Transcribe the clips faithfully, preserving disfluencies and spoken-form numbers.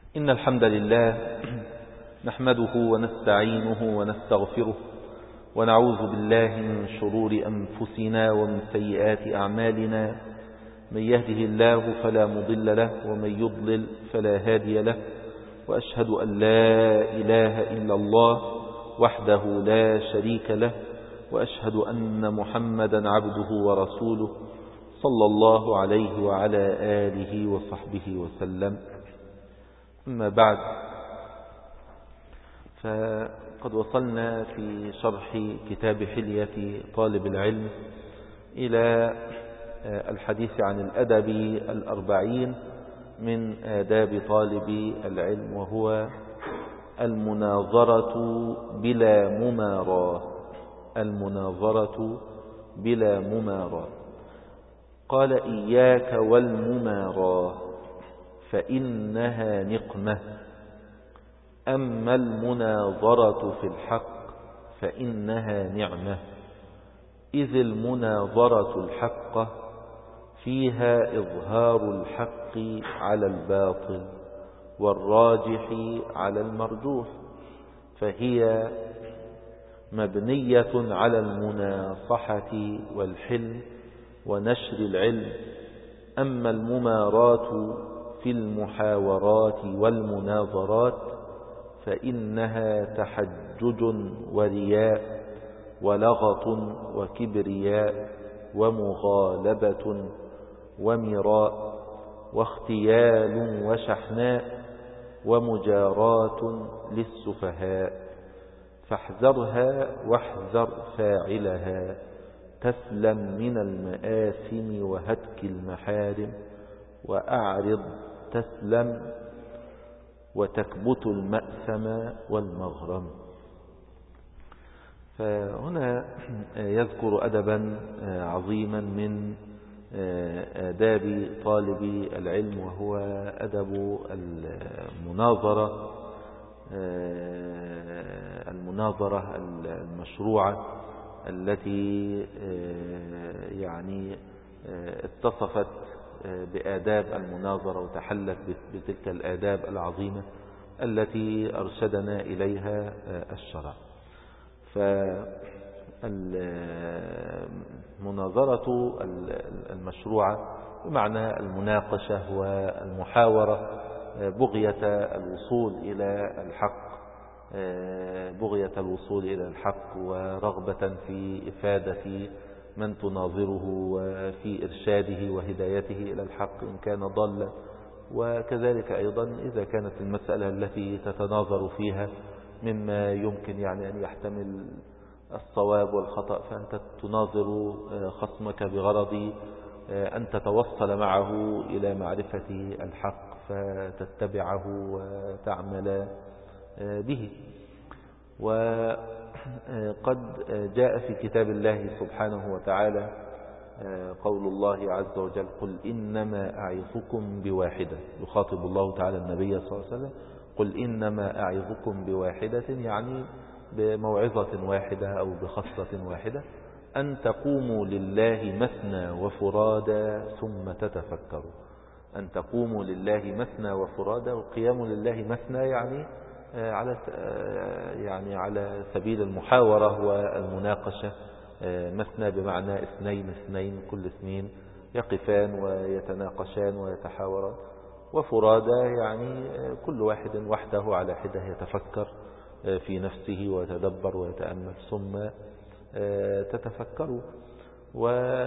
إن الحمد لله نحمده ونستعينه ونستغفره ونعوذ بالله من شرور أنفسنا ومن سيئات أعمالنا. من يهده الله فلا مضل له ومن يضلل فلا هادي له، وأشهد أن لا إله إلا الله وحده لا شريك له، وأشهد أن محمدا عبده ورسوله صلى الله عليه وعلى آله وصحبه وسلم. أما بعد، فقد وصلنا في شرح كتاب حلية طالب العلم إلى الحديث عن الأدب الأربعين من آداب طالب العلم، وهو المناظرة بلا مماراة. المناظرة بلا مماراة. قال: إياك والمماراة فإنها نقمة، أما المناظرة في الحق فإنها نعمة، إذ المناظرة الحق فيها إظهار الحق على الباطل والراجح على المرجوح، فهي مبنية على المناصحة والحلم ونشر العلم. أما الممارات في المحاورات والمناظرات فإنها تحجج ورياء ولغط وكبرياء ومغالبة ومراء واختيال وشحناء ومجاراة للسفهاء، فاحذرها واحذر فاعلها، تسلم من المآثم وهتك المحارم، وأعرض تسلم وتكبت المأثم والمغرم. فهنا يذكر أدبا عظيما من آداب طالب العلم، وهو أدب المناظرة المناظرة المشروعة التي يعني اتصفت بآداب المناظرة وتحلت بتلك الآداب العظيمة التي أرشدنا إليها الشرع. فالمناظرة المشروعة بمعنى المناقشة والمحاورة بغية الوصول إلى الحق بغية الوصول إلى الحق ورغبة في إفادة من تناظره وفي إرشاده وهدايته إلى الحق إن كان ضالا، وكذلك أيضا إذا كانت المسألة التي تتناظر فيها مما يمكن يعني أن يحتمل الصواب والخطأ، فأنت تناظر خصمك بغرض أن تتوصل معه إلى معرفة الحق فتتبعه وتعمل به. وقد جاء في كتاب الله سبحانه وتعالى قول الله عز وجل: قل إنما أعظكم بواحدة. يخاطب الله تعالى النبي صلى الله عليه وسلم: قل إنما أعظكم بواحدة، يعني بموعظة واحدة أو بخصلة واحدة، أن تقوموا لله مثنى وفرادا ثم تتفكروا. أن تقوموا لله مثنى وفرادا، والقيام لله مثنى يعني على يعني على سبيل المحاورة والمناقشة، مثنى بمعنى اثنين اثنين، كل اثنين يقفان ويتناقشان ويتحاوران، وفرادا يعني كل واحد وحده على حدة يتفكر في نفسه ويتدبر ويتأمل ثم تتفكروا. و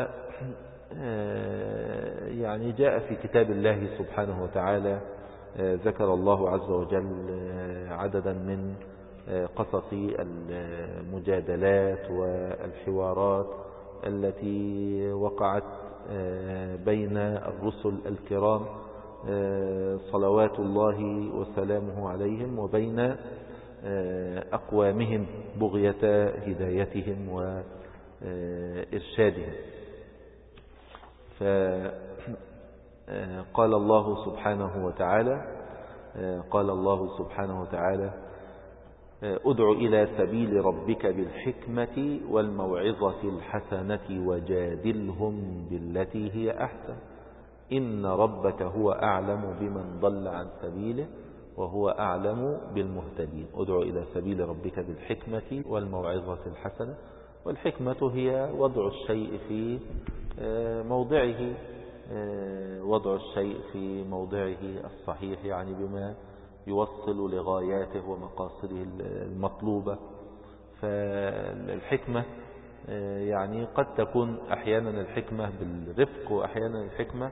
يعني جاء في كتاب الله سبحانه وتعالى ذكر الله عز وجل عددا من قصص المجادلات والحوارات التي وقعت بين الرسل الكرام صلوات الله وسلامه عليهم وبين أقوامهم بغية هدايتهم وإرشادهم. فقال الله سبحانه وتعالى قال الله سبحانه وتعالى: ادع إلى سبيل ربك بالحكمة والموعظة الحسنة وجادلهم بالتي هي أحسن، إن ربك هو أعلم بمن ضل عن سبيله وهو أعلم بالمهتدين. ادعو إلى سبيل ربك بالحكمة والموعظة الحسنة. والحكمة هي وضع الشيء في موضعه، وضع الشيء في موضعه الصحيح، يعني بما يوصل لغاياته ومقاصده المطلوبة. فالحكمة يعني قد تكون أحيانا الحكمة بالرفق، وأحيانا الحكمة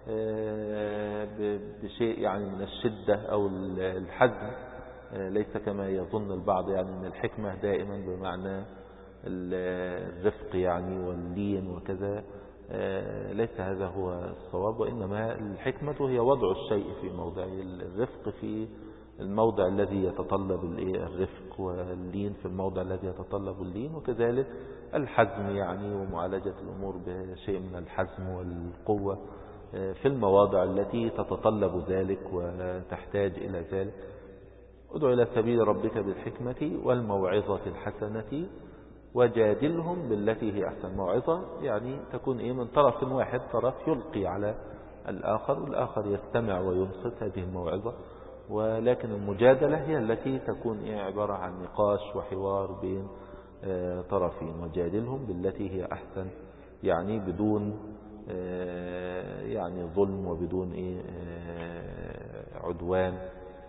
بشيء يعني من الشدة أو الحزم، ليس كما يظن البعض يعني أن الحكمة دائما بمعنى الرفق يعني واللين وكذا. ليس هذا هو الصواب، وإنما الحكمة هي وضع الشيء في موضع الرفق في الموضع الذي يتطلب الرفق، واللين في الموضع الذي يتطلب اللين، وكذلك الحزم يعني ومعالجة الأمور بشيء من الحزم والقوة في المواضع التي تتطلب ذلك وتحتاج إلى ذلك. ادعو إلى سبيل ربك بالحكمة والموعظة الحسنة وجادلهم بالتي هي أحسن. موعظة يعني تكون إيه من طرف واحد، طرف يلقي على الآخر والآخر يستمع وينصت، هذه الموعظة. ولكن المجادلة هي التي تكون إيه عبارة عن نقاش وحوار بين طرفين. وجادلهم بالتي هي أحسن، يعني بدون يعني ظلم وبدون إيه عدوان.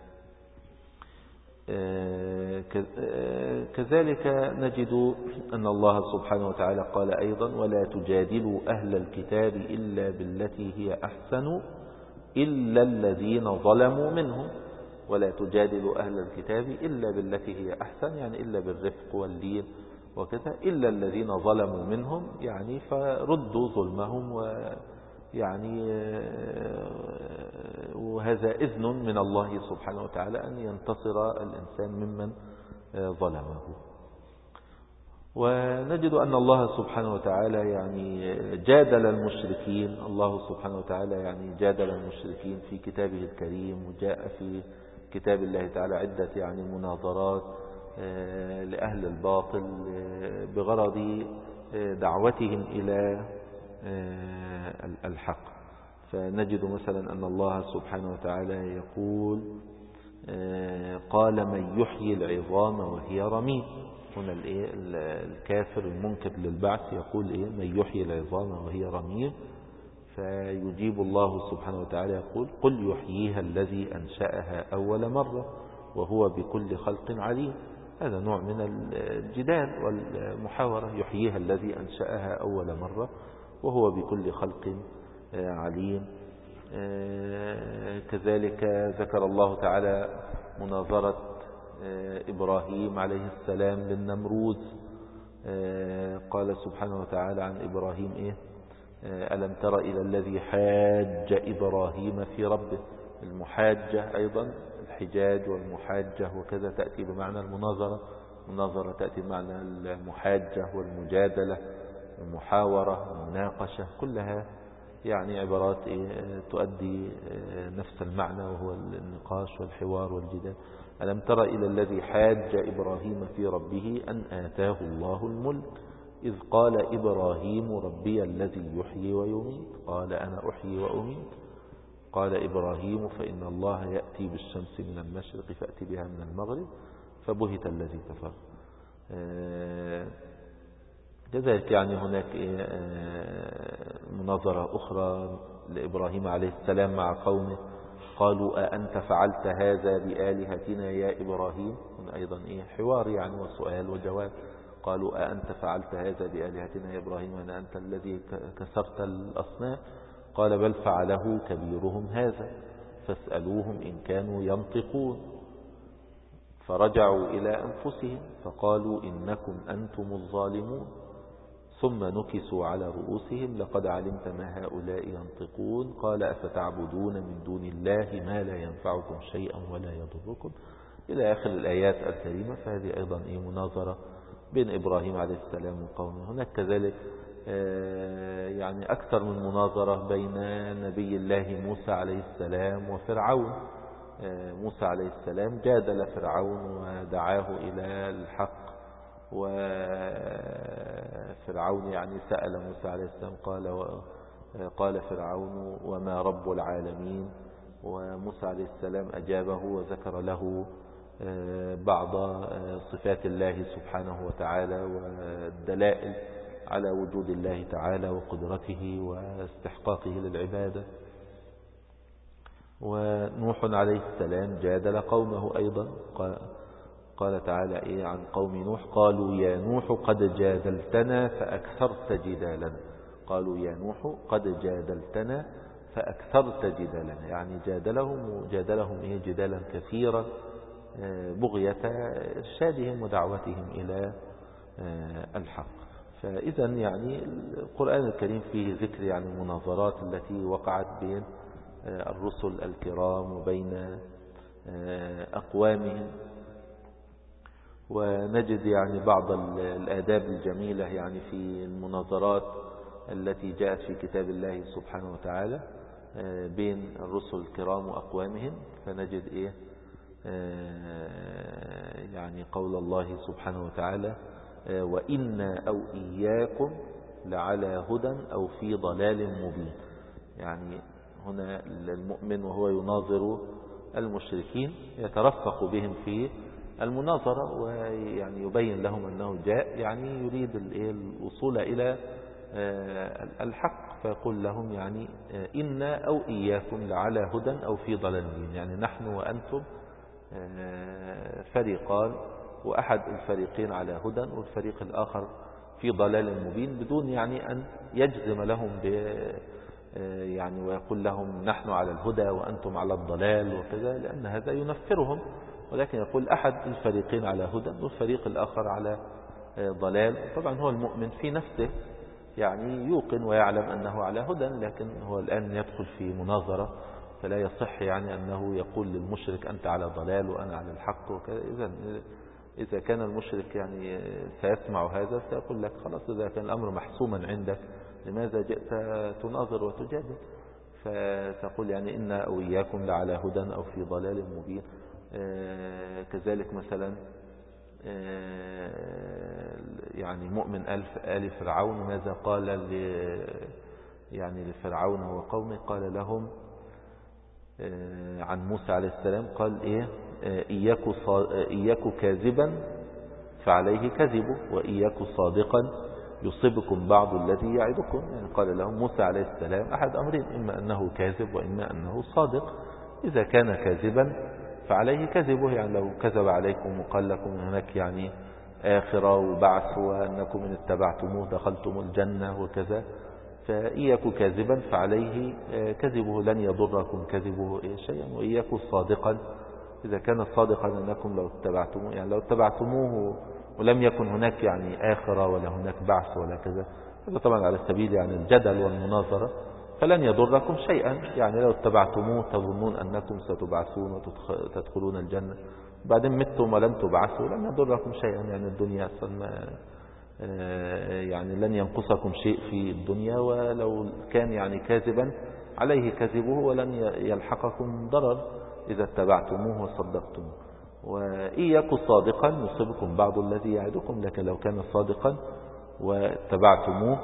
كذلك نجد أن الله سبحانه وتعالى قال أيضا: ولا تجادلوا أهل الكتاب إلا بالتي هي أحسن إلا الذين ظلموا منهم. ولا تجادلوا أهل الكتاب إلا بالتي هي أحسن، يعني إلا بالرفق واللين وكذا، إلا الذين ظلموا منهم، يعني فردوا ظلمهم، ويعني وهذا إذن من الله سبحانه وتعالى أن ينتصر الإنسان ممن ظلمه. ونجد أن الله سبحانه وتعالى يعني جادل المشركين. الله سبحانه وتعالى يعني جادل المشركين في كتابه الكريم، وجاء في كتاب الله تعالى عدة يعني مناظرات لأهل الباطل بغرض دعوتهم إلى الحق. فنجد مثلا أن الله سبحانه وتعالى يقول: قال من يحيي العظام وهي رميم. هنا الكافر المنكر للبعث يقول إيه؟ من يحيي العظام وهي رميم. فيجيب الله سبحانه وتعالى يقول: قل يحييها الذي أنشأها أول مرة وهو بكل خلق عليم. هذا نوع من الجدال والمحاورة. يحييها الذي أنشأها أول مرة وهو بكل خلق عليم. كذلك ذكر الله تعالى مناظرة إبراهيم عليه السلام للنمروذ. قال سبحانه وتعالى عن إبراهيم إيه؟ ألم تر إلى الذي حاج إبراهيم في ربه. المحاجة أيضا الحجاج والمحاجة وكذا تأتي بمعنى المناظرة. المناظرة تأتي بمعنى المحاجة والمجادلة والمحاورة والمناقشة، كلها يعني عبارات تؤدي نفس المعنى، وهو النقاش والحوار والجدال. ألم تر إلى الذي حاج إبراهيم في ربه أن آتاه الله الملك إذ قال إبراهيم ربي الذي يحيي ويميت قال أنا أحيي وأميت قال إبراهيم فإن الله يأتي بالشمس من المشرق فأتي بها من المغرب فبهت الذي كفر. كذلك يعني هناك مناظرة أخرى لإبراهيم عليه السلام مع قومه. قالوا أأنت فعلت هذا بآلهتنا يا إبراهيم. هنا أيضا إيه حوار يعني وسؤال وجواب. قالوا أأنت فعلت هذا بآلهتنا يا إبراهيم أن أنت الذي كسرت الأصنام. قال بل فعله كبيرهم هذا فاسألوهم إن كانوا ينطقون. فرجعوا إلى أنفسهم فقالوا إنكم أنتم الظالمون ثم نكسوا على رؤوسهم لقد علمت ما هؤلاء ينطقون. قال أفتعبدون من دون الله ما لا ينفعكم شيئا ولا يضركم إلى آخر الآيات الكريمة. فهذه أيضا إيه مناظرة بين إبراهيم عليه السلام وقومه. هناك كذلك يعني أكثر من مناظرة بين نبي الله موسى عليه السلام وفرعون. موسى عليه السلام جادل فرعون ودعاه إلى الحق، وفرعون يعني سأل موسى عليه السلام قال قال فرعون وما رب العالمين. وموسى عليه السلام أجابه وذكر له بعض صفات الله سبحانه وتعالى والدلائل على وجود الله تعالى وقدرته واستحقاقه للعبادة. ونوح عليه السلام جادل قومه أيضا، قال تعالى إيه عن قوم نوح؟ قالوا يا نوح قد جادلتنا فأكثرت جدالنا. قالوا يا نوح قد جادلتنا فأكثرت جدالنا، يعني جادلهم وجادلهم إيه جدالا كثيرا بغية إرشادهم ودعوتهم إلى الحق. فإذا يعني القرآن الكريم فيه ذكر يعني المناظرات التي وقعت بين الرسل الكرام وبين أقوامهم، ونجد يعني بعض الآداب الجميلة يعني في المناظرات التي جاءت في كتاب الله سبحانه وتعالى بين الرسل الكرام وأقوامهم. فنجد إيه يعني قول الله سبحانه وتعالى وإنا أو إياكم لعلى هدى أو في ضلال مبين. يعني هنا المؤمن وهو يناظر المشركين يترفق بهم في المناظرة، ويعني يبين لهم أنه جاء يعني يريد الوصول إلى الحق، فيقول لهم يعني إنا أو إياكم لعلى هدى أو في ضلال مبين، يعني نحن وأنتم فريقان، وأحد الفريقين على هدى والفريق الآخر في ضلال مبين، بدون يعني أن يجزم لهم ب يعني ويقول لهم نحن على الهدى وأنتم على الضلال وكذا، لأن هذا ينفرهم. ولكن يقول أحد الفريقين على هدى والفريق الآخر على ضلال. طبعا هو المؤمن في نفسه يعني يوقن ويعلم أنه على هدى، لكن هو الآن يدخل في مناظرة، فلا يصح يعني أنه يقول للمشرك أنت على ضلال وأنا على الحق وكذا. إذا إذا كان المشرك يعني سيسمع هذا سيقول لك خلاص إذا كان الأمر محسوما عندك لماذا جئت تناظر وتجادل؟ فتقول يعني إنا أو إياكم لعلى هدى أو في ضلال مبين. آه كذلك مثلا آه يعني مؤمن ألف آل فرعون ماذا قال يعني لفرعون وقومه؟ قال لهم آه عن موسى عليه السلام قال إيه إياك إياك كاذبا فعليه كذبه وإياك صادقا يصيبكم بعض الذي يعدكم. يعني قال لهم موسى عليه السلام أحد أمرين، إما أنه كاذب وإما أنه صادق. إذا كان كاذبا فعليه كذبه، يعني لو كذب عليكم وقال لكم هناك يعني آخرة وبعث وأنكم إن اتبعتموه دخلتم الجنة وكذا، فإياك كاذبا فعليه كذبه لن يضركم كذبه شيئا. وإياك صادقا إذا كان صادقا أنكم لو اتبعتموه، يعني لو اتبعتموه ولم يكن هناك يعني آخرة ولا هناك بعث ولا كذا، هذا طبعا على سبيل يعني الجدل والمناظرة، فلن يضركم شيئا. يعني لو اتبعتموه تظنون أنكم ستبعثون وتدخلون الجنة، بعدين متم ولم تبعثوا لن يضركم شيئا. يعني الدنيا أصلا يعني لن ينقصكم شيء في الدنيا، ولو كان يعني كاذبا عليه كذبه ولن يلحقكم ضرر إذا اتبعتموه وصدقتموه. وإياك صادقا يصيبكم بعض الذي يعدكم، لكن لو كان صادقا واتبعتموه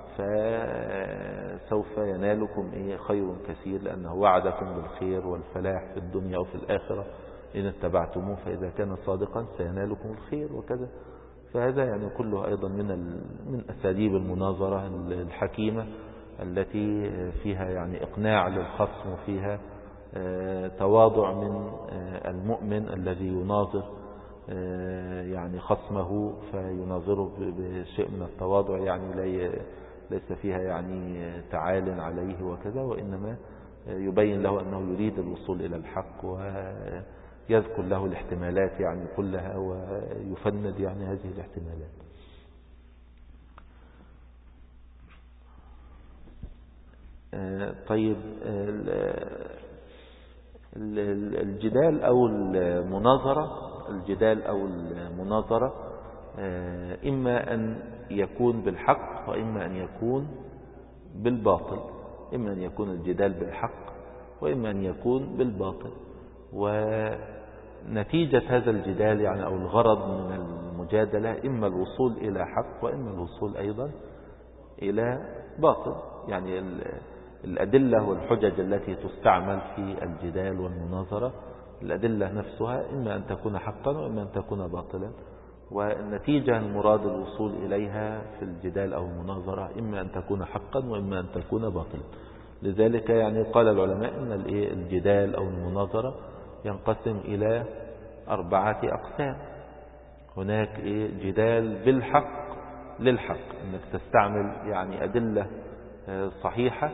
فسوف ينالكم إيه خير كثير، لأنه وعدكم بالخير والفلاح في الدنيا وفي الآخرة إن اتبعتموه، فإذا كان صادقا سينالكم الخير وكذا. فهذا يعني كله أيضا من من أساليب المناظرة الحكيمة التي فيها يعني إقناع للخصم وفيها تواضع من المؤمن الذي يناظر يعني خصمه، فيناظره بشيء من التواضع، يعني ليس فيها يعني تعال عليه وكذا، وإنما يبين له أنه يريد الوصول إلى الحق ويذكر له الاحتمالات يعني كلها ويفند يعني هذه الاحتمالات. طيب الجدال أو المناظرة الجدال أو المناظرة إما أن يكون بالحق وإما أن يكون بالباطل. إما أن يكون الجدال بالحق وإما أن يكون بالباطل. ونتيجة هذا الجدال يعني أو الغرض من المجادلة إما الوصول إلى حق وإما الوصول أيضا إلى باطل. يعني الأدلة والحجج التي تستعمل في الجدال والمناظرة، الأدلة نفسها إما أن تكون حقا وإما أن تكون باطلا، والنتيجة المراد الوصول إليها في الجدال أو المناظرة إما أن تكون حقا وإما أن تكون باطلا. لذلك يعني قال العلماء أن الجدال أو المناظرة ينقسم إلى أربعة أقسام. هناك جدال بالحق للحق، أنك تستعمل يعني أدلة صحيحة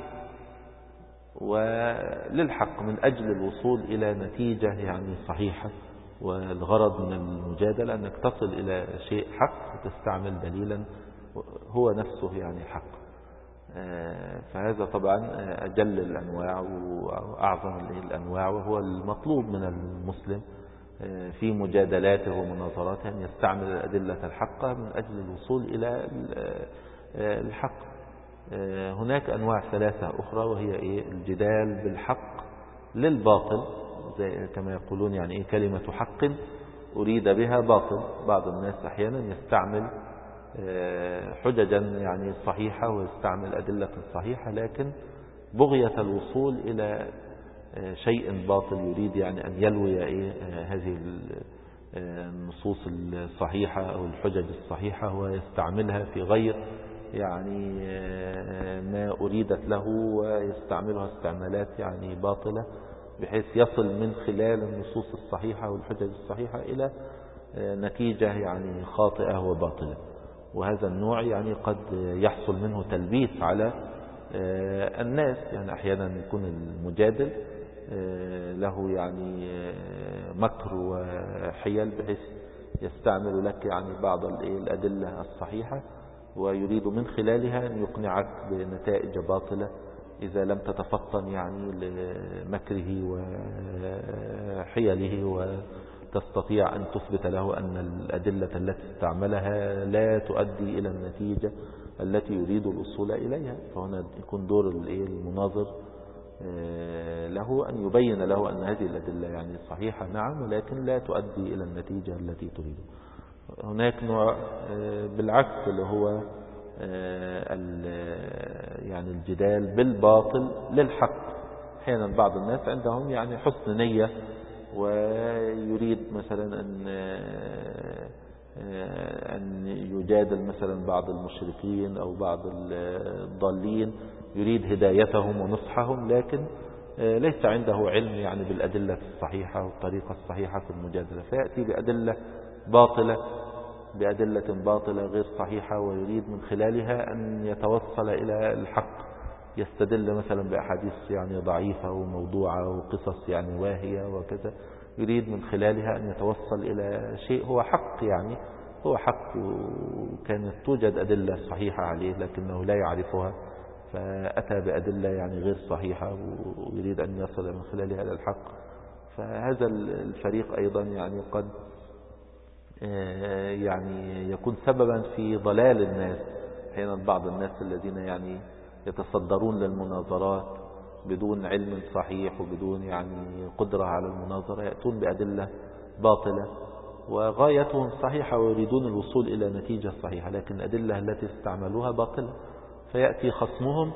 وللحق من أجل الوصول إلى نتيجة يعني صحيحة، والغرض من المجادلة أنك تصل إلى شيء حق وتستعمل دليلا هو نفسه يعني حق. فهذا طبعا أجل الأنواع وأعظم الأنواع، وهو المطلوب من المسلم في مجادلاته ومناظراته أن يستعمل الأدلة الحقة من أجل الوصول إلى الحق. هناك أنواع ثلاثة أخرى، وهي إيه؟ الجدال بالحق للباطل، زي كما يقولون يعني إيه كلمة حق أريد بها باطل. بعض الناس أحيانا يستعمل حججا يعني صحيحة ويستعمل أدلة صحيحة، لكن بغية الوصول إلى شيء باطل يريد يعني أن يلوي إيه هذه النصوص الصحيحة أو الحجج الصحيحة ويستعملها في غير يعني ما أريدت له، ويستعملها استعمالات يعني باطلة بحيث يصل من خلال النصوص الصحيحة والحجج الصحيحة إلى نتيجة يعني خاطئة وباطلة. وهذا النوع يعني قد يحصل منه تلبيس على الناس، يعني أحيانا يكون المجادل له يعني مكر وحيل بحيث يستعمل لك يعني بعض الأدلة الصحيحة ويريد من خلالها أن يقنعك بنتائج باطلة إذا لم تتفطن يعني لمكره وحيله، وتستطيع أن تثبت له أن الأدلة التي استعملها لا تؤدي إلى النتيجة التي يريد الوصول إليها. فهنا يكون دور المناظر له أن يبين له أن هذه الأدلة يعني صحيحة نعم، ولكن لا تؤدي إلى النتيجة التي تريده. هناك نوع بالعكس اللي هو يعني الجدال بالباطل للحق. أحيانا بعض الناس عندهم يعني حسن نية ويريد مثلا أن أن يجادل مثلا بعض المشركين أو بعض الضالين، يريد هدايتهم ونصحهم، لكن ليس عنده علم يعني بالأدلة الصحيحة والطريقة الصحيحة في المجادلة، فيأتي بأدلة باطلة بأدلة باطلة غير صحيحة ويريد من خلالها أن يتوصل إلى الحق. يستدل مثلا بأحاديث يعني ضعيفة وموضوعة وقصص يعني واهية وكذا، يريد من خلالها أن يتوصل إلى شيء هو حق، يعني هو حق وكانت توجد أدلة صحيحة عليه لكنه لا يعرفها، فأتى بأدلة يعني غير صحيحة ويريد أن يصل من خلالها إلى الحق. فهذا الفريق أيضا يعني قد يعني يكون سببا في ضلال الناس. أحيانا بعض الناس الذين يعني يتصدرون للمناظرات بدون علم صحيح وبدون يعني قدرة على المناظرة يأتون بأدلة باطلة وغايتهم صحيحة ويريدون الوصول إلى نتيجة صحيحة، لكن الأدلة التي استعملوها باطلة، فيأتي خصمهم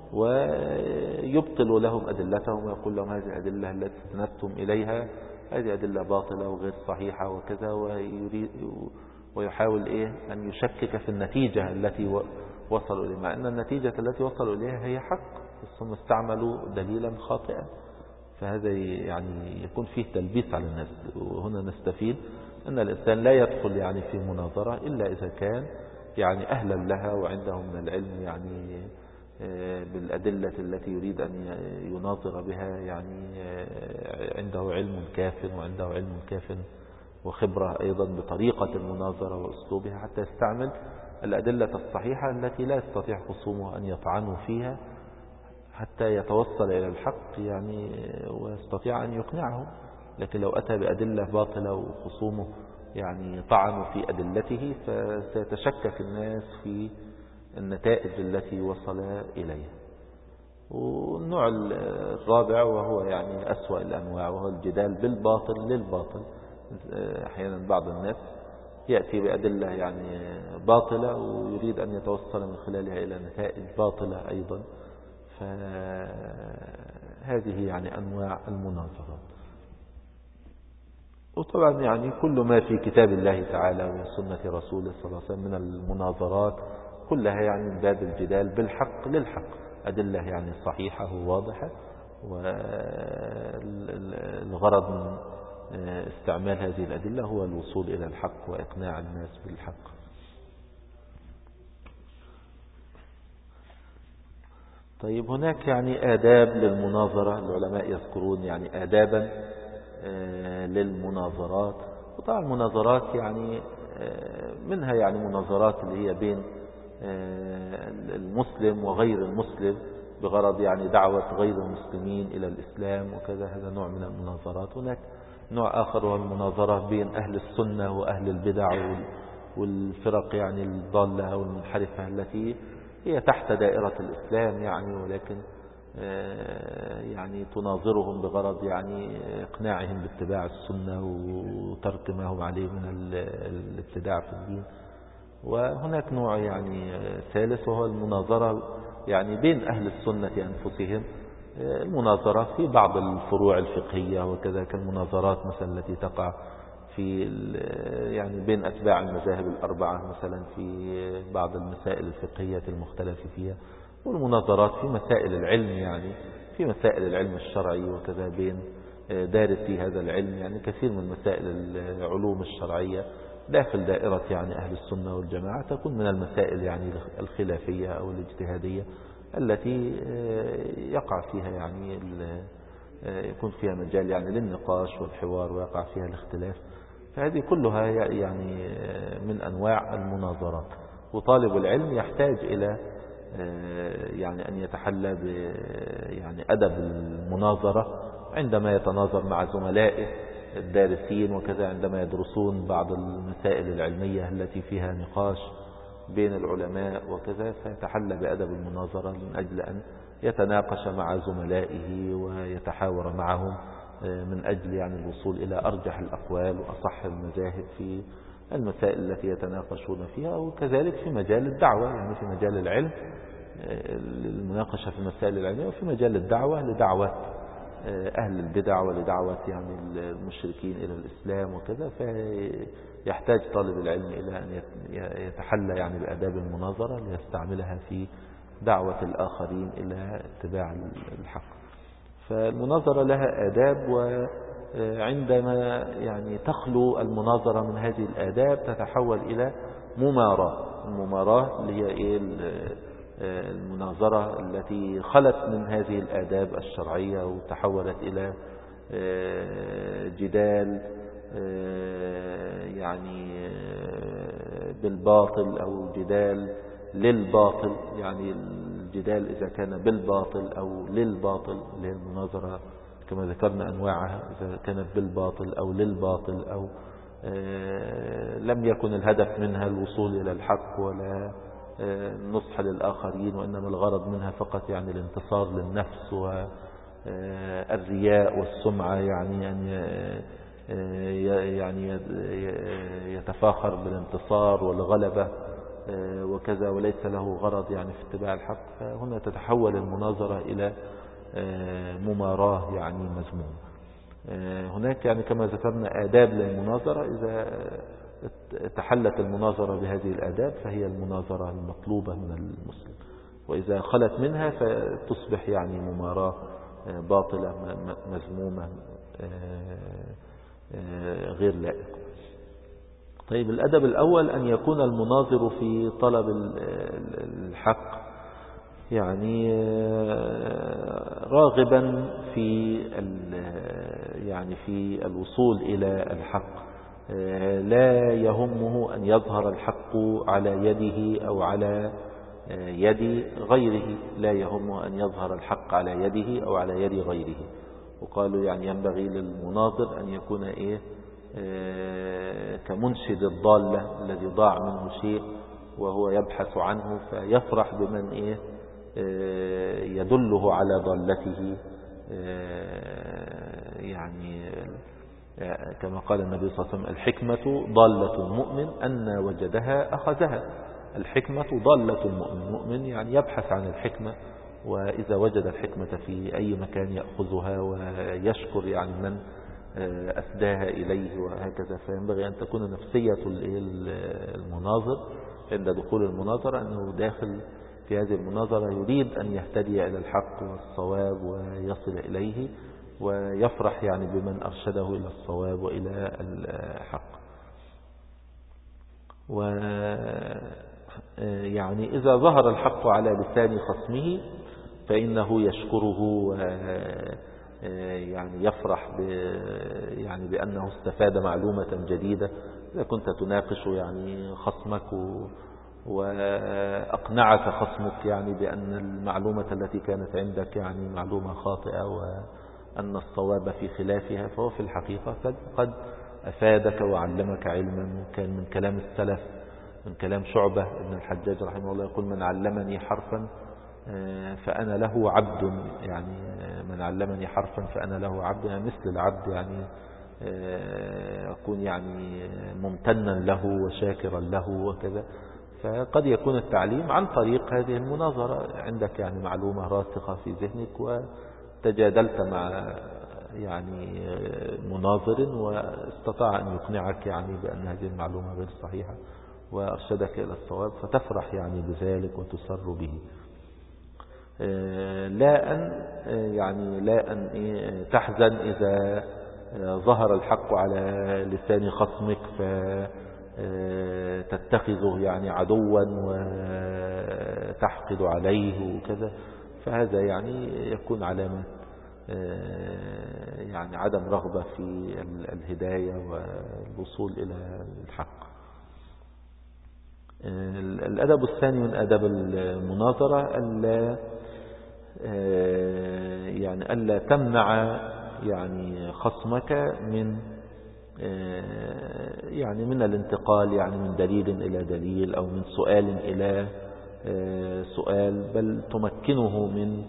ويبطل لهم أدلتهم ويقول لهم هذه الأدلة التي استندتم إليها هذه أدلة باطلة وغير صحيحة وكذا، ويريد ويحاول إيه أن يشكك في النتيجة التي وصلوا إليها، مع أن النتيجة التي وصلوا إليها هي حق بس هم استعملوا دليلا خاطئا. فهذا يعني يكون فيه تلبيس على الناس. وهنا نستفيد أن الإنسان لا يدخل يعني في مناظرة إلا إذا كان يعني أهلا لها وعنده من العلم يعني بالأدلة التي يريد أن يناظر بها، يعني عنده علم كاف وعنده علم كاف وخبرة أيضا بطريقة المناظرة وأسلوبها حتى يستعمل الأدلة الصحيحة التي لا يستطيع خصومه أن يطعنوا فيها حتى يتوصل إلى الحق يعني ويستطيع أن يقنعهم. لكن لو أتى بأدلة باطلة وخصومه يعني طعنوا في أدلته فسيتشكك الناس في النتائج التي وصل إليها. والنوع الرابع وهو يعني أسوأ الأنواع وهو الجدال بالباطل للباطل. أحيانا بعض الناس يأتي بأدلة يعني باطلة ويريد أن يتوصل من خلالها إلى نتائج باطلة أيضا، فهذه يعني أنواع المناظرات. وطبعا يعني كل ما في كتاب الله تعالى وسنة رسوله صلى الله عليه وسلم من المناظرات كلها يعني من باب الجدال بالحق للحق، أدلة يعني صحيحة وواضحة، والغرض من استعمال هذه الأدلة هو الوصول إلى الحق وإقناع الناس بالحق. طيب هناك يعني آداب للمناظرة، العلماء يذكرون يعني آدابا للمناظرات. وطبعا المناظرات يعني منها يعني مناظرات اللي هي بين المسلم وغير المسلم بغرض يعني دعوة غير المسلمين إلى الإسلام وكذا، هذا نوع من المناظرات. هناك نوع آخر هو المناظرة بين أهل السنة وأهل البدع والفرق يعني الضالة أو المنحرفة التي هي تحت دائرة الإسلام يعني، ولكن يعني تناظرهم بغرض يعني إقناعهم باتباع السنة وترك ما هم عليه من الابتداع في الدين. وهناك نوع يعني ثالث وهو المناظرة يعني بين أهل السنة أنفسهم، المناظرة في بعض الفروع الفقهية وكذا، كالمناظرات مثلا التي تقع في يعني بين أتباع المذاهب الأربعة مثلا في بعض المسائل الفقهية المختلف فيها، والمناظرات في مسائل العلم يعني في مسائل العلم الشرعي وكذا بين دارسي هذا العلم، يعني كثير من مسائل العلوم الشرعية داخل دائرة يعني أهل السنة والجماعة تكون من المسائل يعني الخلافية أو الاجتهادية التي يقع فيها يعني يكون فيها مجال يعني للنقاش والحوار ويقع فيها الاختلاف. فهذه كلها يعني من أنواع المناظرات. وطالب العلم يحتاج إلى يعني أن يتحلى ب يعني أدب المناظرة عندما يتناظر مع زملائه الدارسين وكذا، عندما يدرسون بعض المسائل العلمية التي فيها نقاش بين العلماء وكذا، فيتحلى بأدب المناظرة من أجل أن يتناقش مع زملائه ويتحاور معهم من أجل يعني الوصول إلى أرجح الأقوال وأصح المذاهب في المسائل التي يتناقشون فيها. وكذلك في مجال الدعوة يعني في مجال العلم المناقشة في المسائل العلمية، وفي مجال الدعوة لدعوة أهل البدع ولدعوة يعني المشركين إلى الإسلام وكذا. فيحتاج طالب العلم إلى أن يتحلى يعني بآداب المناظرة ليستعملها في دعوة الآخرين إلى اتباع الحق. فالمناظرة لها آداب، وعندما يعني تخلو المناظرة من هذه الآداب تتحول إلى مماراة. المماراة اللي هي إيه؟ المناظرة التي خلت من هذه الآداب الشرعية وتحولت إلى جدال يعني بالباطل أو جدال للباطل، يعني الجدال إذا كان بالباطل أو للباطل اللي هي المناظرة كما ذكرنا أنواعها، إذا كانت بالباطل أو للباطل أو لم يكن الهدف منها الوصول إلى الحق ولا النصح للآخرين، وإنما الغرض منها فقط يعني الانتصار للنفس والرياء والسمعة، يعني أن يعني يتفاخر بالانتصار والغلبة وكذا، وليس له غرض يعني في اتباع الحق. فهنا تتحول المناظرة إلى مماراة يعني مذمومة. هناك يعني كما ذكرنا آداب للمناظرة، إذا تحلت المناظرة بهذه الآداب فهي المناظرة المطلوبة من المسلم، وإذا خلت منها فتصبح يعني مماراة باطلة مذمومة غير لائقة. طيب الأدب الأول أن يكون المناظر في طلب الحق يعني راغبا في يعني في الوصول إلى الحق، لا يهمه أن يظهر الحق على يده أو على يد غيره، لا يهمه أن يظهر الحق على يده أو على يد غيره. وقالوا يعني ينبغي للمناظر أن يكون إيه كمنشد الضالة الذي ضاع منه شيء وهو يبحث عنه، فيفرح بمن إيه يدله على ضالته، يعني كما قال النبي صلى الله عليه وسلم الحكمة ضالة المؤمن أن وجدها أخذها. الحكمة ضالة المؤمن، المؤمن يعني يبحث عن الحكمة وإذا وجد الحكمة في أي مكان يأخذها ويشكر يعني من أسداها إليه وهكذا. فينبغي أن تكون نفسية المناظر عند دخول المناظرة أنه داخل في هذه المناظرة يريد أن يهتدي إلى الحق والصواب ويصل إليه، ويفرح يعني بمن أرشده إلى الصواب وإلى الحق. و يعني إذا ظهر الحق على لسان خصمه فإنه يشكره و يعني يفرح ب يعني بأنه استفاد معلومة جديدة. إذا كنت تناقش يعني خصمك و وأقنعك خصمك يعني بأن المعلومة التي كانت عندك يعني معلومة خاطئة وأن الصواب في خلافها، فهو في الحقيقة قد, قد أفادك وعلمك علما. وكان من كلام السلف، من كلام شعبة ابن الحجاج رحمه الله يقول: من علمني حرفا فأنا له عبد. يعني من علمني حرفا فأنا له عبد، يعني مثل العبد، يعني أكون يعني ممتنا له وشاكرا له وكذا. فقد يكون التعليم عن طريق هذه المناظرة، عندك يعني معلومة راسخة في ذهنك وتجادلت مع يعني مناظر واستطاع أن يقنعك يعني بأن هذه المعلومة غير صحيحة وأرشدك إلى الصواب، فتفرح يعني بذلك وتسر به. لا أن يعني لا أن تحزن إذا ظهر الحق على لسان خصمك فتتخذه يعني عدوا وتحقد عليه وكذا، فهذا يعني يكون علامة يعني عدم رغبة في الهداية والوصول إلى الحق. الأدب الثاني من أدب المناظرة ألا يعني ألا تمنع يعني خصمك من يعني من الانتقال يعني من دليل إلى دليل أو من سؤال إلى سؤال، بل تمكنه من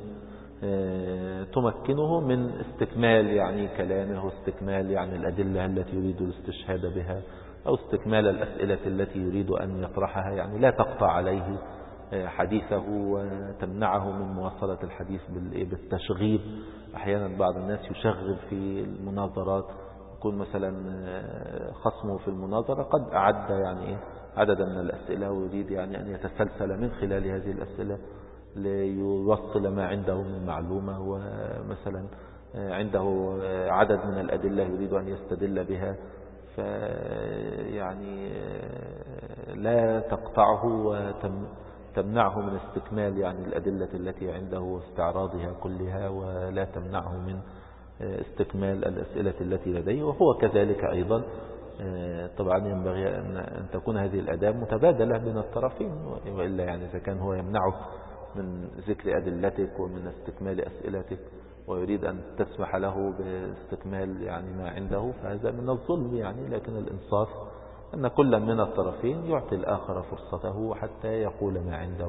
تمكنه من استكمال يعني كلامه واستكمال يعني الأدلة التي يريد الاستشهاد بها أو استكمال الأسئلة التي يريد أن يطرحها. يعني لا تقطع عليه حديثه وتمنعه من مواصلة الحديث بالتشغيب. أحيانا بعض الناس يشغب في المناظرات، يكون مثلا خصمه في المناظرة قد أعد يعني عددا من الأسئلة ويريد يعني أن يتسلسل من خلال هذه الأسئلة ليوصل ما عنده من معلومة، ومثلا عنده عدد من الأدلة يريد أن يستدل بها، فيعني لا تقطعه وتمنعه من استكمال يعني الأدلة التي عنده واستعراضها كلها، ولا تمنعه من استكمال الأسئلة التي لديه. وهو كذلك أيضا طبعا ينبغي أن تكون هذه الآداب متبادلة بين الطرفين، وإلا يعني إذا كان هو يمنعك من ذكر أدلتك ومن استكمال أسئلتك ويريد أن تسمح له باستكمال يعني ما عنده، فهذا من الظلم يعني. لكن الإنصاف أن كل من الطرفين يعطي الآخر فرصته حتى يقول ما عنده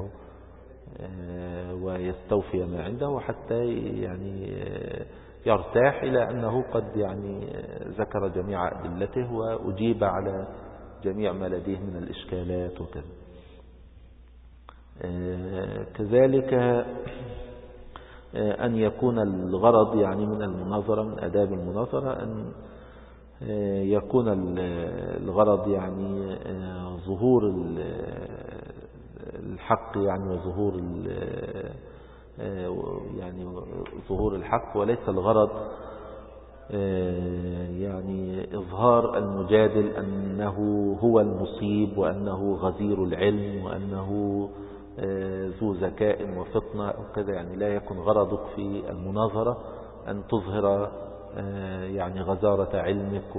ويستوفي ما عنده، حتى يعني يرتاح إلى أنه قد يعني ذكر جميع أدلته وأجيب على جميع ما لديه من الإشكالات وكذا. كذلك أن يكون الغرض يعني من المناظرة، من آداب المناظرة، أن يكون الغرض يعني ظهور الحق يعني وظهور يعني ظهور الحق، وليس الغرض يعني إظهار المجادل أنه هو المصيب وأنه غزير العلم وأنه ذو ذكاء وفطنة أو كذا. يعني لا يكون غرضك في المناظرة أن تظهر يعني غزارة علمك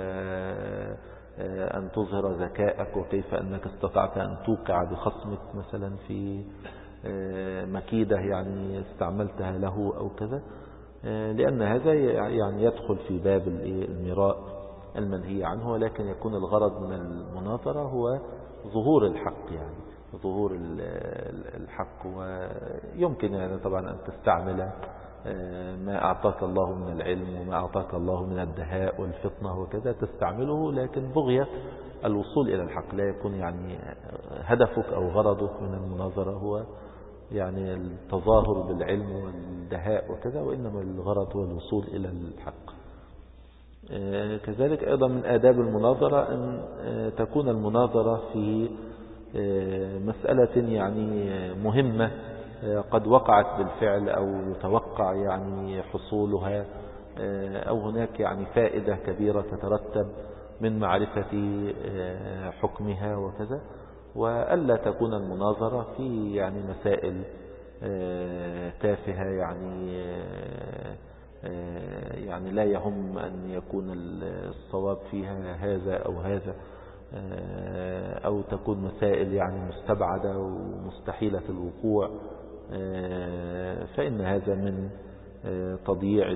وأن تظهر ذكاءك وكيف أنك استطعت أن توقع بخصمك مثلا في مكيدة يعني استعملتها له أو كذا، لأن هذا يعني يدخل في باب المراء المنهي عنه. ولكن يكون الغرض من المناظرة هو ظهور الحق، يعني ظهور الحق. ويمكن يعني طبعا أن تستعمل ما أعطاك الله من العلم وما أعطاك الله من الدهاء والفطنة وكذا، تستعمله، لكن بغية الوصول إلى الحق. لا يكون يعني هدفك أو غرضك من المناظرة هو يعني التظاهر بالعلم والدهاء وكذا، وإنما الغرض هو الوصول إلى الحق. كذلك أيضا من آداب المناظرة أن تكون المناظرة في مسألة يعني مهمة قد وقعت بالفعل أو يتوقع يعني حصولها، أو هناك يعني فائدة كبيرة تترتب من معرفة حكمها وكذا، وألا تكون المناظرة في يعني مسائل تافهة يعني يعني لا يهم أن يكون الصواب فيها هذا أو هذا، أو تكون مسائل يعني مستبعدة ومستحيلة الوقوع، فإن هذا من تضييع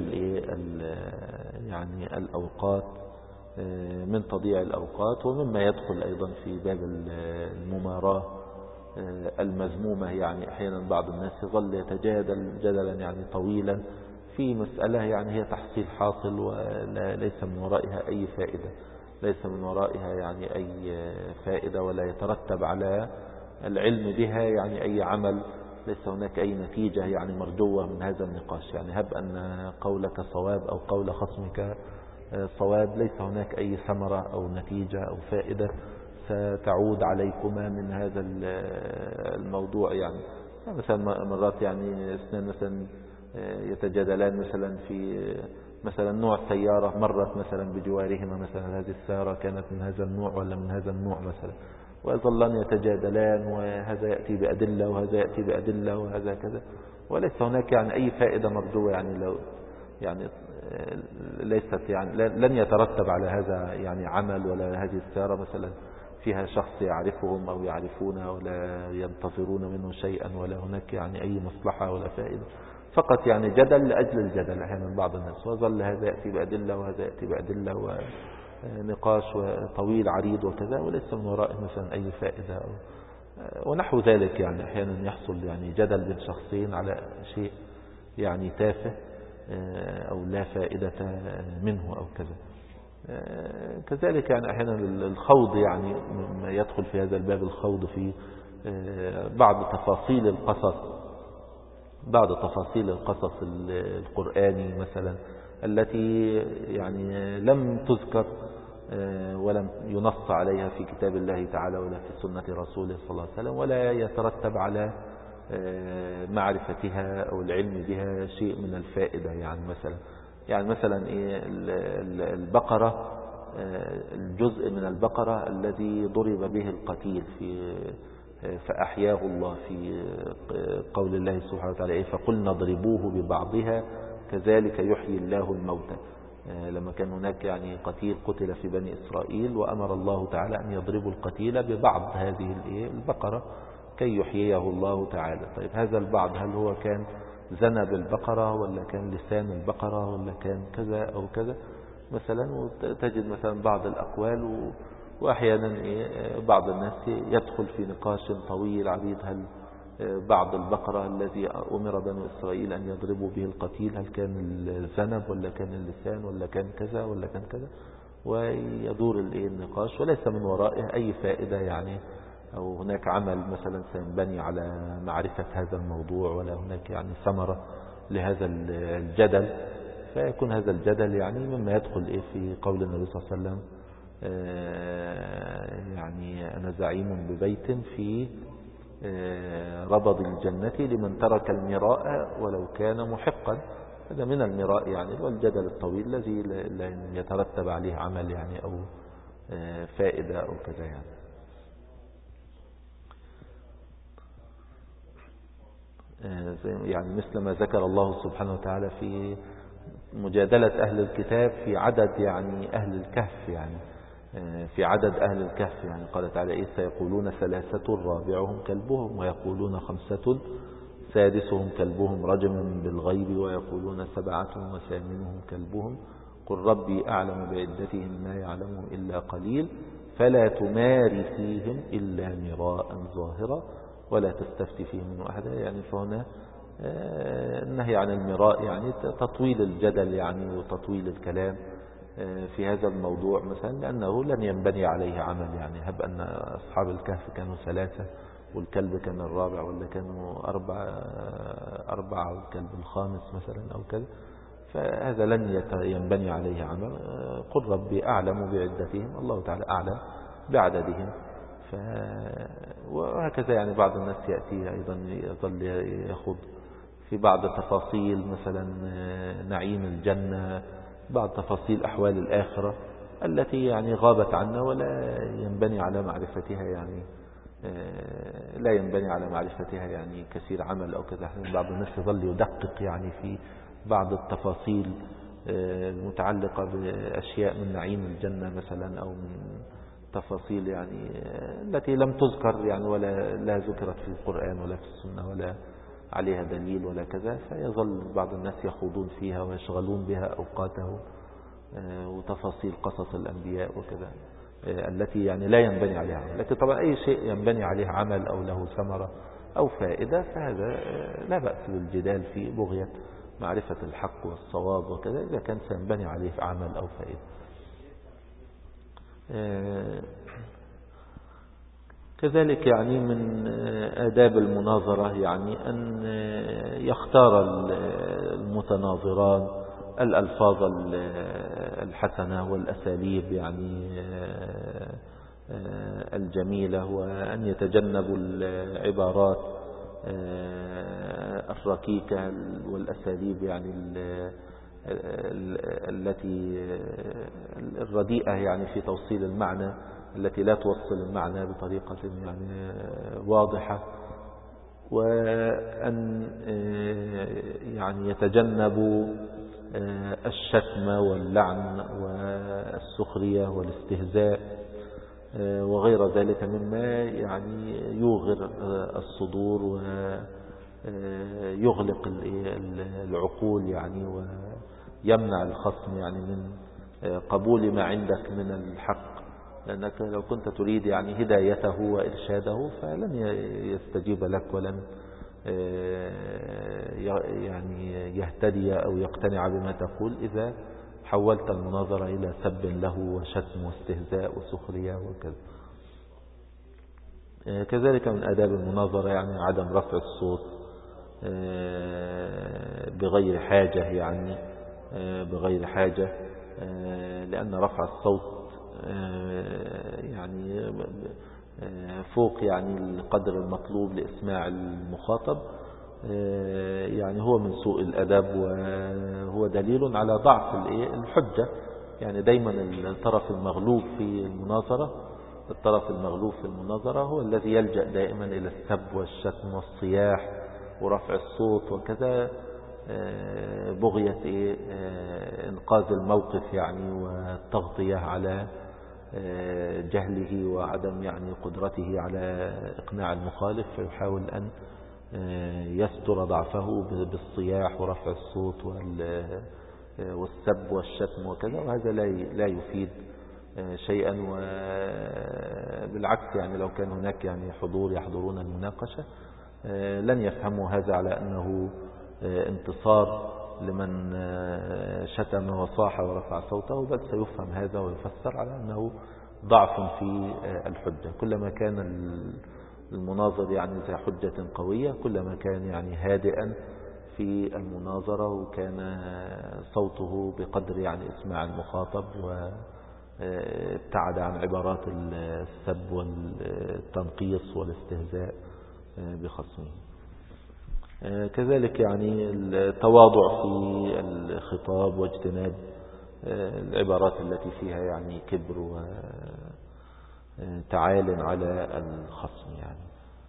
يعني الأوقات من تضييع الأوقات، ومما يدخل أيضا في باب المماراة المذمومة. يعني أحيانا بعض الناس يظل يتجادل جدلا يعني طويلا في مسألة يعني هي تحصيل حاصل وليس من ورائها أي فائدة، ليس من ورائها يعني أي فائدة، ولا يترتب على العلم بها يعني أي عمل، ليس هناك أي نتيجة يعني مرجوة من هذا النقاش. يعني هب أن قولك صواب أو قول خصمك صواب، ليس هناك أي ثمرة أو نتيجة أو فائدة ستعود عليكما من هذا الموضوع. يعني مثلا مرات يعني اثنان مثلا يتجادلان مثلا في مثلا نوع سيارة مرت مثلا بجوارهما، مثلا هذه السيارة كانت من هذا النوع ولا من هذا النوع مثلا، ويظلان يتجادلان، وهذا يأتي بأدلة وهذا يأتي بأدلة وهذا كذا، وليس هناك يعني أي فائدة مرجوة. يعني لو يعني ليست يعني لن يترتب على هذا يعني عمل، ولا هذه السيارة مثلا فيها شخص يعرفهم أو يعرفونه ولا ينتظرون منه شيئا، ولا هناك يعني أي مصلحة ولا فائدة، فقط يعني جدل لأجل الجدل أحيانا بعض الناس، وظل هذا يأتي بأدلة وهذا يأتي بأدلة ونقاش طويل عريض وكذا، وليس من ورائه مثلا أي فائدة أو ونحو ذلك. يعني أحيانا يحصل يعني جدل بين شخصين على شيء يعني تافه أو لا فائدة منه أو كذا. كذلك يعني أحيانا الخوض يعني يدخل في هذا الباب، الخوض في بعض تفاصيل القصص بعض تفاصيل القصص القرآني مثلا التي يعني لم تذكر ولم ينص عليها في كتاب الله تعالى ولا في سنة رسوله صلى الله عليه وسلم، ولا يترتب على معرفتها أو العلم بها شيء من الفائدة. يعني مثلا يعني مثلا إيه البقرة، الجزء من البقرة الذي ضرب به القتيل في فأحياه الله في قول الله سبحانه وتعالى إيه فقلنا اضربوه ببعضها كذلك يحيي الله الموتى، لما كان هناك يعني قتيل قتل في بني إسرائيل، وأمر الله تعالى أن يضربوا القتيل ببعض هذه البقرة كي يحييه الله تعالى. طيب هذا البعض هل هو كان ذنب البقرة ولا كان لسان البقرة ولا كان كذا أو كذا مثلا، وتجد مثلا بعض الأقوال، وأحيانا بعض الناس يدخل في نقاش طويل عريض، هل بعض البقرة الذي أمر بنو إسرائيل أن يضربوا به القتيل هل كان الذنب ولا كان اللسان ولا كان كذا ولا كان كذا، ويدور النقاش وليس من ورائه أي فائدة يعني، أو هناك عمل مثلا سينبني على معرفة هذا الموضوع، ولا هناك يعني ثمرة لهذا الجدل، فيكون هذا الجدل يعني مما يدخل إيه في قول النبي صلى الله عليه وسلم يعني أنا زعيم ببيت في ربض الجنة لمن ترك المراء ولو كان محقا. هذا من المراء يعني، والجدل الطويل الذي لا يترتب عليه عمل يعني أو فائدة أو كذا يعني. يعني مثل ما ذكر الله سبحانه وتعالى في مجادلة أهل الكتاب في عدد يعني أهل الكهف، يعني في عدد أهل الكهف يعني قال تعالى إيه سيقولون ثلاثة رابعهم كلبهم ويقولون خمسة سادسهم كلبهم رجما بالغيب ويقولون سبعة وثامنهم كلبهم قل ربي أعلم بعدتهم ما يعلمهم إلا قليل فلا تمار فيهم إلا مراء ظاهرا ولا تستفتي فيهم من أحدا. يعني فهنا النهي عن المراء يعني تطويل الجدل يعني وتطويل الكلام في هذا الموضوع مثلا، لأنه لن ينبني عليه عمل. يعني هب أن أصحاب الكهف كانوا ثلاثة والكلب كان الرابع، ولا كانوا أربعة أربعة والكلب الخامس مثلا أو كذا، فهذا لن ينبني عليه عمل. قل ربي أعلم بعدتهم، الله تعالى أعلم بعددهم. ف... وهكذا يعني بعض الناس يأتي أيضا يظل يخوض في بعض تفاصيل مثلا نعيم الجنة، بعض تفاصيل أحوال الآخرة التي يعني غابت عنا ولا ينبني على معرفتها، يعني لا ينبني على معرفتها يعني كثير عمل أو كذا. بعض الناس يظل يدقق يعني في بعض التفاصيل المتعلقة بأشياء من نعيم الجنة مثلا، أو من تفاصيل يعني التي لم تذكر يعني ولا لا ذكرت في القرآن ولا في السنة ولا عليها دليل ولا كذا، فيظل بعض الناس يخوضون فيها ويشغلون بها أوقاتهم، وتفاصيل قصص الأنبياء وكذا التي يعني لا ينبني عليها عمل. لكن طبعا أي شيء ينبني عليه عمل أو له ثمرة أو فائدة فهذا لا بأس بالجدال فيه، بغية معرفة الحق والصواب وكذا، إذا كان سينبني عليه عمل أو فائدة. كذلك يعني من آداب المناظرة يعني أن يختار المتناظران الألفاظ الحسنة والأساليب يعني الجميلة، وأن يتجنبوا العبارات الركيكة والأساليب يعني التي الرديئة يعني في توصيل المعنى، التي لا توصل المعنى بطريقة يعني واضحة، وأن يعني يتجنبوا الشتم واللعن والسخرية والاستهزاء وغير ذلك مما يعني يوغر الصدور ويغلق العقول يعني، ويمنع الخصم يعني من قبول ما عندك من الحق، لأنك لو كنت تريد يعني هدايته وإرشاده فلن يستجيب لك ولن يعني يهتدي أو يقتنع بما تقول إذا حولت المناظرة إلى سب له وشتم واستهزاء وسخرية وكذا. كذلك من آداب المناظرة يعني عدم رفع الصوت بغير حاجة يعني بغير حاجة لأن رفع الصوت يعني فوق يعني القدر المطلوب لإسماع المخاطب يعني هو من سوء الأدب، وهو دليل على ضعف الحجة. يعني دايما الطرف المغلوب في المناظرة الطرف المغلوب في المناظرة هو الذي يلجأ دائما إلى السب والشتم والصياح ورفع الصوت وكذا، بغية إنقاذ الموقف يعني والتغطية على جهله وعدم يعني قدرته على إقناع المخالف، فيحاول أن يستر ضعفه بالصياح ورفع الصوت والسب والشتم وكذا، وهذا لا يفيد شيئا. وبالعكس يعني لو كان هناك يعني حضور يحضرون المناقشة لن يفهموا هذا على أنه انتصار لمن شتم وصاح ورفع صوته، بل سيفهم هذا ويفسر على أنه ضعف في الحجة. كلما كان المناظر يعني ذا حجة قوية كلما كان يعني هادئا في المناظرة، وكان صوته بقدر يعني اسماع المخاطب، وابتعد عن عبارات السب والتنقيص والاستهزاء بخصمه. كذلك يعني التواضع في الخطاب واجتناب العبارات التي فيها يعني كبر وتعال على الخصم يعني.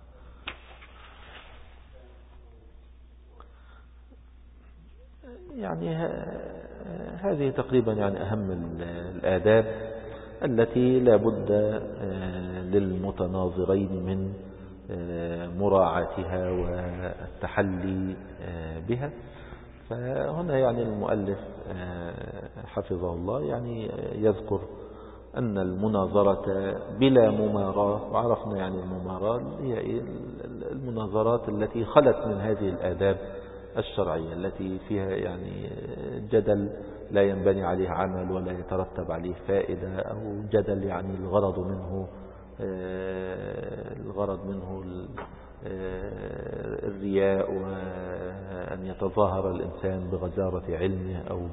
يعني هذه تقريبا يعني أهم الآداب التي لا بد للمتناظرين من مراعاتها والتحلي بها. فهنا يعني المؤلف حفظه الله يعني يذكر أن المناظرة بلا مماراة، وعرفنا يعني المماراة هي المناظرات التي خلت من هذه الآداب الشرعية التي فيها يعني جدل لا ينبني عليه عمل ولا يترتب عليه فائدة، أو جدل يعني الغرض منه الغرض منه الرياء وأن يتظاهر الإنسان بغزارة علمه أو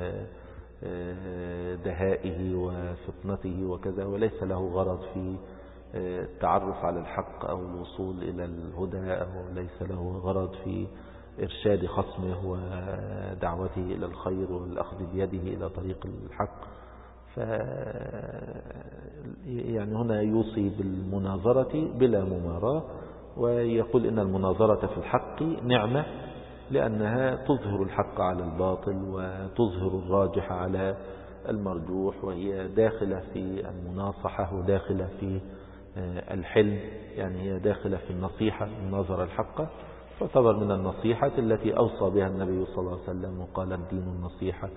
بدهائه وفطنته وكذا، وليس له غرض في التعرف على الحق أو الوصول إلى الهدى، أو ليس له غرض في إرشاد خصمه ودعوته إلى الخير والأخذ بيده إلى طريق الحق. ف يعني هنا يوصي بالمناظرة بلا مماراة، ويقول إن المناظرة في الحق نعمة، لأنها تظهر الحق على الباطل وتظهر الراجح على المرجوح، وهي داخلة في المناصحة وداخلة في الحلم، يعني هي داخلة في النصيحة المناظرة الحقة، تعتبر من النصيحة التي أوصى بها النبي صلى الله عليه وسلم وقال الدين النصيحة،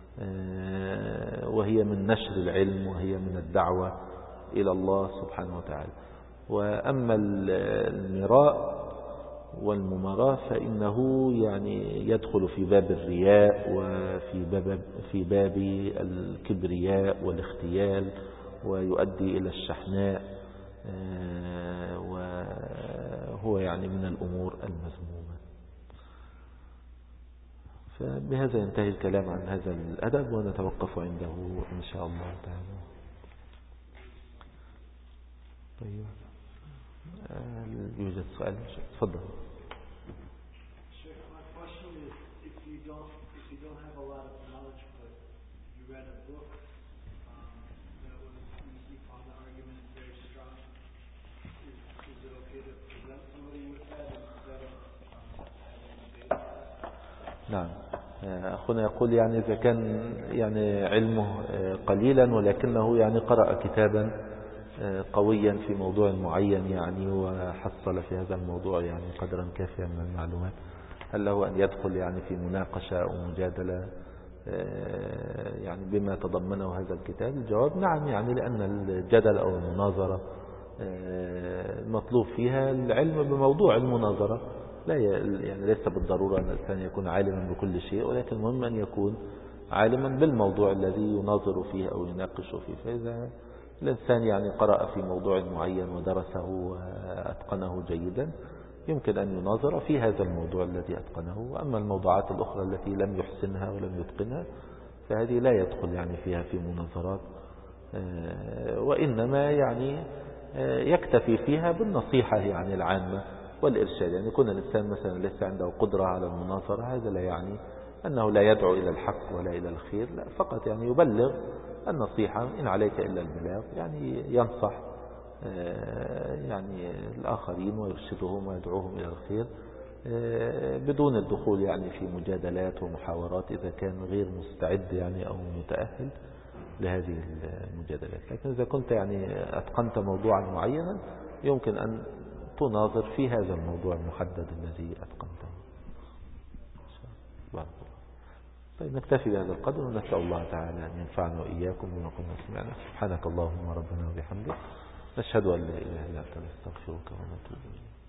وهي من نشر العلم وهي من الدعوة إلى الله سبحانه وتعالى. وأما المراء والمماراة فإنه يعني يدخل في باب الرياء وفي باب, في باب الكبرياء والاختيال، ويؤدي إلى الشحناء، وهو يعني من الأمور المذمومة. فبهذا ينتهي الكلام عن هذا الأدب، ونتوقف عنده إن شاء الله تعالى. طيب، يوجد سؤال؟ تفضل. نعم، أخونا يقول يعني إذا كان يعني علمه قليلا ولكنه يعني قرأ كتابا قويا في موضوع معين يعني، وحصل في هذا الموضوع يعني قدرا كافيا من المعلومات، هل له أن يدخل يعني في مناقشة أو مجادلة يعني بما تضمنه هذا الكتاب؟ الجواب نعم، يعني لأن الجدل أو المناظرة المطلوب فيها العلم بموضوع المناظرة، لا يعني ليس بالضرورة أن الإنسان يكون عالما بكل شيء، ولكن المهم أن يكون عالما بالموضوع الذي يناظر فيه أو يناقش فيه. فإذا الإنسان يعني قرأ في موضوع معين ودرسه وأتقنه جيدا، يمكن أن يناظر في هذا الموضوع الذي أتقنه. وأما الموضوعات الأخرى التي لم يحسنها ولم يتقنها فهذه لا يدخل يعني فيها في مناظرات، وإنما يعني يكتفي فيها بالنصيحة يعني العامة والإرشاد. يعني يكون الإنسان مثلا ليس عنده قدرة على المناظرة، هذا لا يعني أنه لا يدعو إلى الحق ولا إلى الخير، لا، فقط يعني يبلغ النصيحة، إن عليك إلا البلاغ، يعني ينصح يعني الآخرين ويرشدهم ويدعوهم إلى الخير بدون الدخول يعني في مجادلات ومحاورات إذا كان غير مستعد يعني أو متأهل لهذه المجادلات. لكن إذا كنت يعني أتقنت موضوعا معينا يمكن أن تناظر في هذا الموضوع المحدد الذي أتقنته. طيب، نكتفي بهذا القدر، ونسأل الله تعالى أن ينفعنا وإياكم بما قلنا سمعنا. سبحانك اللهم ربنا وبحمدك، نشهد أن لا إله إلا أنت، نستغفرك ونتوب إليك.